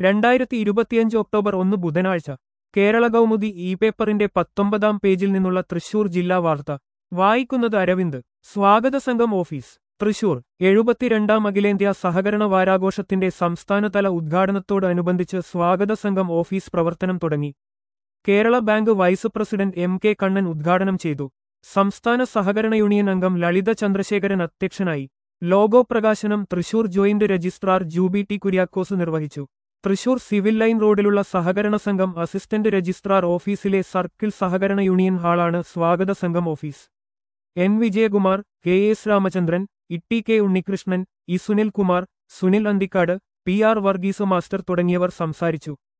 2025 October 1 ബുധനാഴ്ച കേരള കൗമുദി പേപ്പറിന്റെ 19-ാം പേജിൽ നിന്നുള്ള തൃശൂർ ജില്ലാ വാർത്ത വായിക്കുന്നത് അരവിന്ദ്. സ്വാഗത സംഘം ഓഫീസ് തൃശൂർ 72-ാം അഖിലേന്ത്യാ സഹകരണ വാരാഘോഷത്തിന്റെ സംസ്ഥാനതല ഉദ്ഘാടനത്തോടനുബന്ധിച്ച് സ്വാഗത സംഘം ഓഫീസ് പ്രവർത്തനം തുടങ്ങി. Kerala bank vice president K Kannan ഉദ്ഘാടനം ചെയ്തു. സംസ്ഥാന സഹകരണ യൂണിയൻ അംഗം ലളിത ചന്ദ്രശേഖരൻ അധ്യക്ഷനായി. ലോഗോ പ്രകാശനം Thrissur joint registrar Juby T Kuriakose നിർവഹിച്ചു. തൃശൂർ സിവിൽ ലൈൻ റോഡിലുള്ള സഹകരണ സംഘം അസിസ്റ്റന്റ് രജിസ്ട്രാർ ഓഫീസിലെ സർക്കിൾ സഹകരണ യൂണിയൻ ഹാളാണ് സ്വാഗത സംഘം ഓഫീസ്. N Vijayakumar, K S Ramachandran, K Unnikrishnan, Sunilkumar, Sunil Anthikad, P R Varghese master തുടങ്ങിയവർ സംസാരിച്ചു.